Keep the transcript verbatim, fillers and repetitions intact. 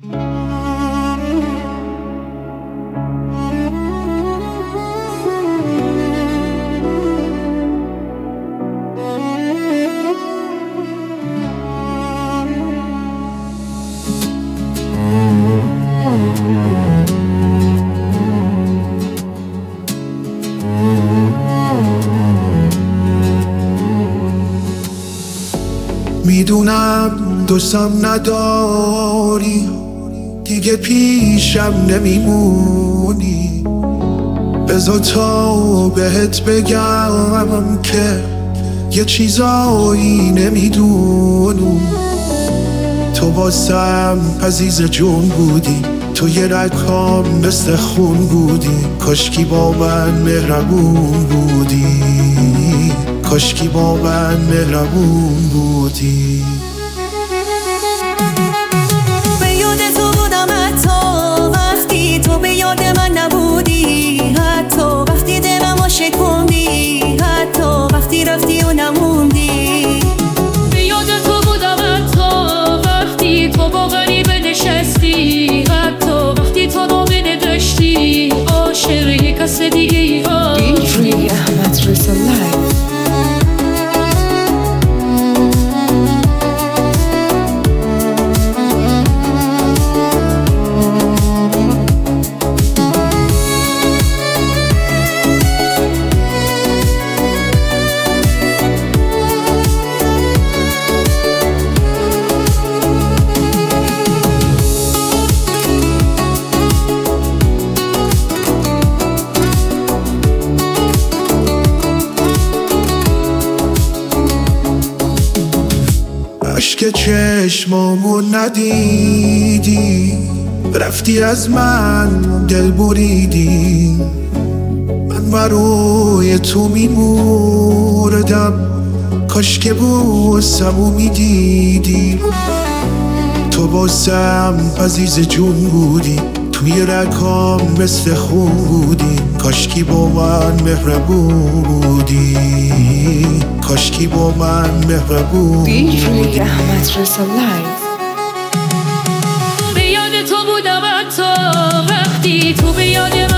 میدونم دوستم نداری، دیگه پیشم نمیمونی. بذار تا بهت بگم که یه چیزایی نمیدونم. تو واسم عزیز جون بودی، تو یه رگام مثل خون بودی. کاشکی با من مهربون بودی، کاشکی با من مهربون بودی. به یاد تو بودم حتی وقتی تو به یاد من نبودی، حتی وقتی دلمو شکوندی، حتی وقتی رفتی و نموندی. به یاد تو بودم حتی وقتی تو با غریبه نشستی، حتی وقتی تو نامه نداشتی عاشق یک کس دیگه ای. دی جی احمد رضا لایو. عشق چشمامو ندیدی، رفتی از من دل بریدی. من برای تو میمردم، کاش که بوسمو میدیدی. تو باسم عزیز جون بودی، توی رگام مثل خون بودی. کاشکی با من مهربون بودی، کاشکی با من مهربون دی جی بودی. احمد رضا لایو. به یاد تو بودم حتی وقتی تو به یاد